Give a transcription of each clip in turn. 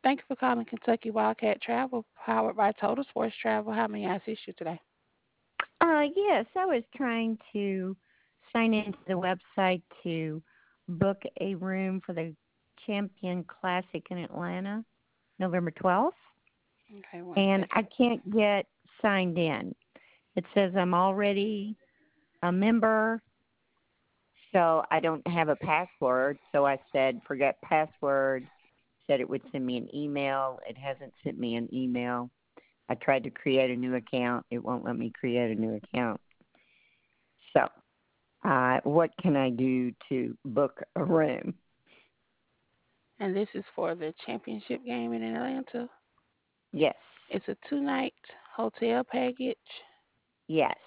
Thank you for calling Kentucky Wildcat Travel, powered by Total Sports Travel. How may I assist you today? Yes, I was trying to sign into the website to book a room for the Champion Classic in Atlanta, November 12th, Okay, one and I second. can't get signed in. It says I'm already a member, so I don't have a password. So I said, forget password, said it would send me an email. It hasn't sent me an email. I tried to create a new account. It won't let me create a new account. So what can I do to book a room? And this is for the championship game in Atlanta. Yes. It's a 2 night hotel package, Yes.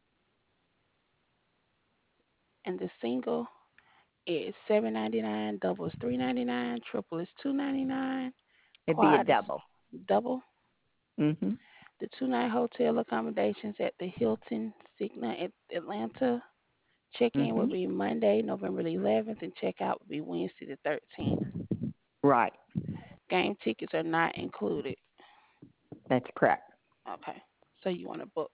and the single is $7.99, double is $3.99, triple is $2.99, It'd be a quad is double. double. Mhm. The 2 night hotel accommodations at the Hilton Signa at Atlanta. Check-in will Mhm. be Monday, November the 11th, and check-out will be Wednesday the 13th. Right. Game tickets are not included. That's correct. Okay. So you want to book.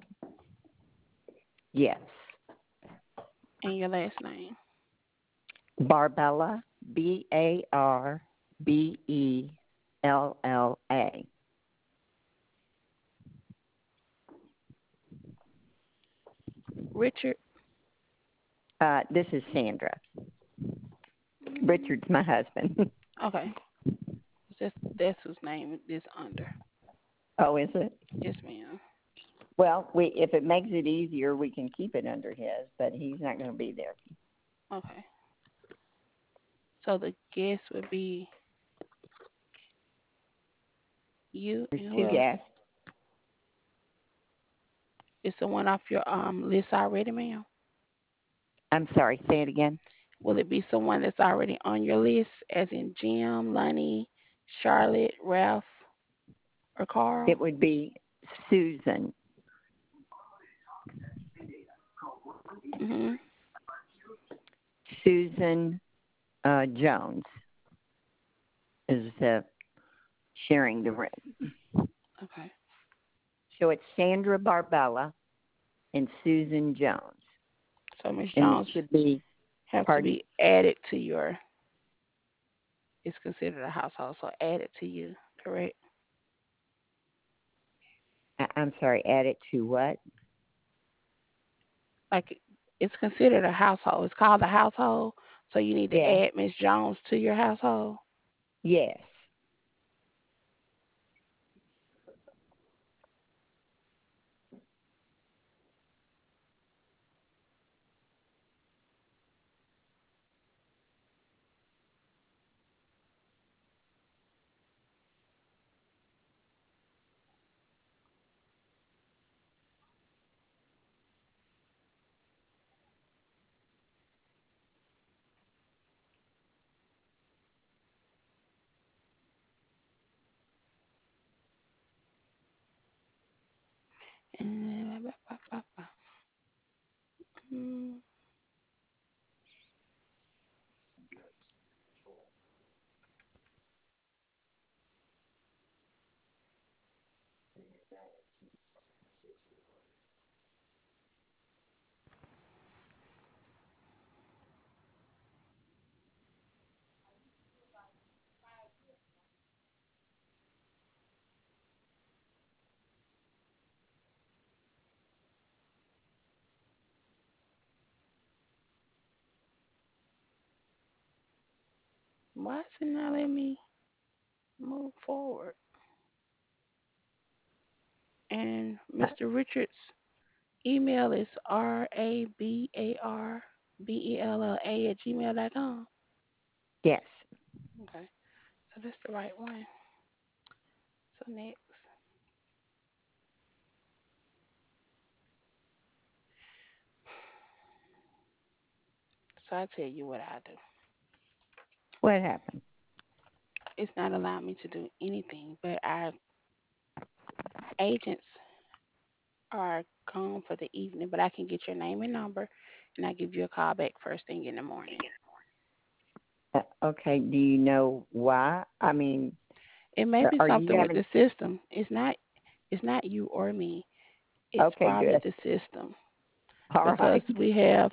Yes. And your last name. Barbella, Barbella. Richard. This is Sandra. Mm, Richard's my husband. okay. That's whose name is under. Oh, is it? Yes, ma'am. Well, we if it makes it easier, we can keep it under his, but he's not going to be there. Okay. So the guest would be you There's and who two else? guests. Is someone off your list already, ma'am? I'm sorry. Say it again. Will it be someone that's already on your list, as in Jim, Lonnie, Charlotte, Ralph, or Carl? It would be Susan. Mhm. Susan Jones is sharing the room. Okay. So it's Sandra Barbella and Susan Jones. So Miss And it Jones should be, have to pardon? be added to your. It's considered a household, so added to you. Correct. I'm sorry, add it to what? Like it's considered a household. It's called a household. So you need to Yeah. add Miss Jones to your household. Yes. And mm, why is it not letting me move forward? And Uh, Mr. Richards' email is rabarbella@gmail.com. yes. Okay, so that's the right one. So next, so I tell you what I do. What happened? It's not allowing me to do anything, but our agents are gone for the evening. But I can get your name and number, and I give you a call back first thing in the morning. Okay, do you know why? I mean, It may be Are you something with having? the system. It's not you or me. It's Okay, probably good. the system All because right. we have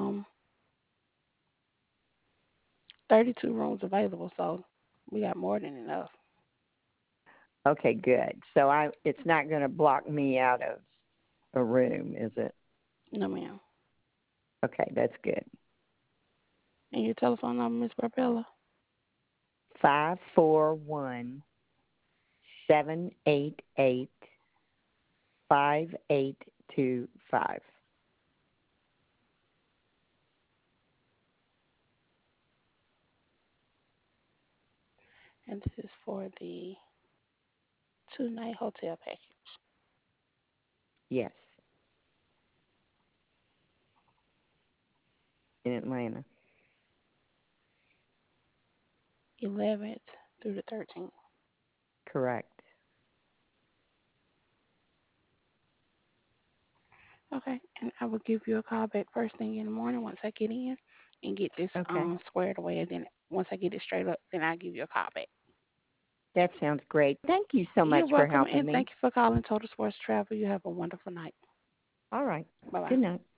32 rooms available, so we got more than enough. Okay, good. So it's not going to block me out of a room, is it? No, ma'am. Okay, that's good. And your telephone number, Miss Barbella? 541-788-5825. And this is for the 2-night hotel package. Yes, in Atlanta. 11th through the 13th. Correct. Okay, and I will give you a call back first thing in the morning once I get in and get this Okay. squared away. And then once I get it straight up, then I'll give you a call back. That sounds great. Thank you so You're much for welcome, helping and me. thank you for calling Total Sports Travel. You have a wonderful night. All right. Bye bye. Good night.